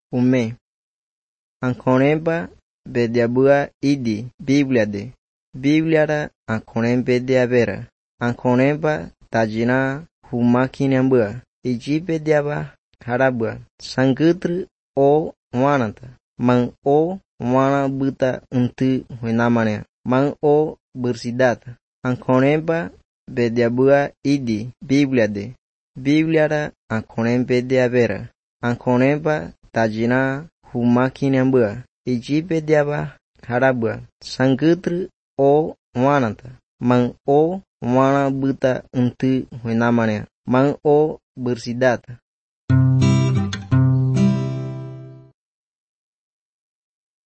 ume. Anconeba bediabua idi Bíblia de. Bíblia anconem bediabera. Anconeba tajina humakinambua. Iji bediaba harabua. Sangutru o wananta. Mang o wana buta untu huinamane. Mang o bersidata. Anconeba bediabua idi Bíblia de. Bíblia anconem bediabera. Anconeba tajina humakinambua. Iji bediaba harabua. Sangutru o wananta. Mang o wana buta untu huinamane. Mang o bersidata.